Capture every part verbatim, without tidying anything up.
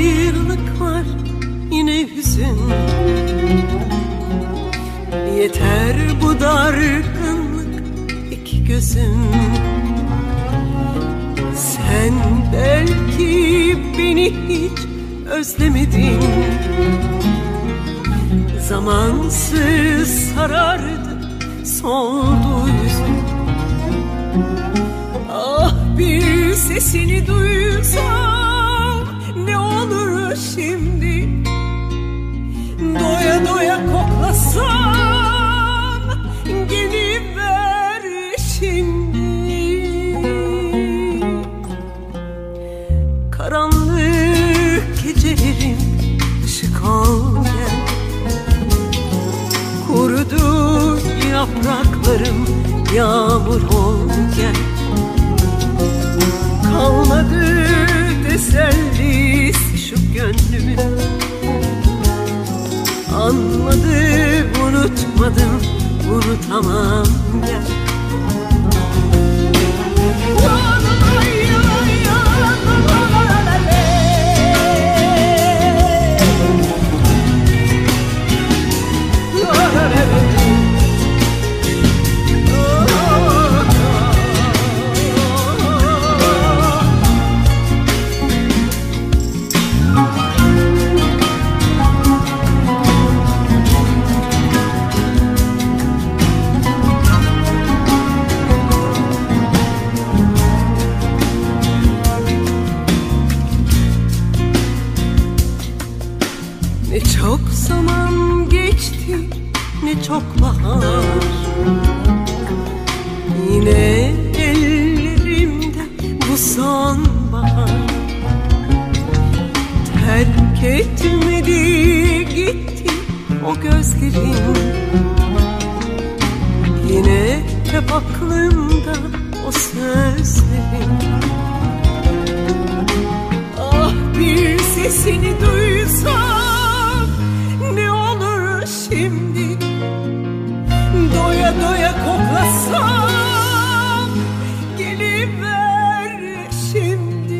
ayrılık var, yine hüzün. Yeter bu dargınlık iki gözüm. Sen belki beni hiç özlemedin. Zamansız sarardı, soldu yüzüm. Ah, bir sesini duysam ne olur şimdi. Doya doya koklasam geliver şimdi. Karanlık gecelerim ışık ol gel. Kurudu yapraklarım yağmur ol gel. Kalmadı tesellisi şu gönlümün. Anladım, unutmadım, unutamam gel. Ne çok zaman geçti, ne çok bahar. Yine ellerimde bu sonbahar. Terk etmedi gitti o gözlerin. Yine hep aklımda o sözlerin. Ah, bir sesini duysam ne olur şimdi. Doya doya koklasam geliver şimdi.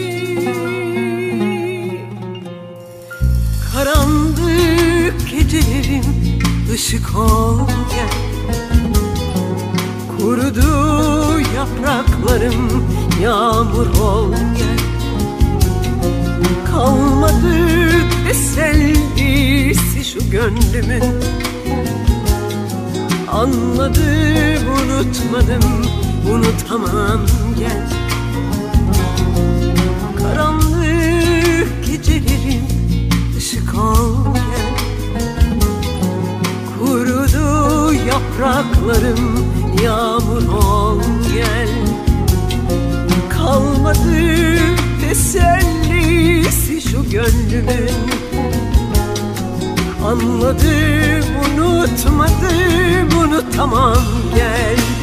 Karanlık gecelerim ışık ol gel. Kurudu yapraklarım yağmur ol gel. Kalmadı tesellisi şu gönlümün. Anladım, unutmadım, unutamam gel. Karanlık gecelerim ışık ol gel. Kurudu yapraklarım yağmur ol gel. Kalmadı tesellisi şu gönlümün. Anladım, unutmadım, unutamam gel.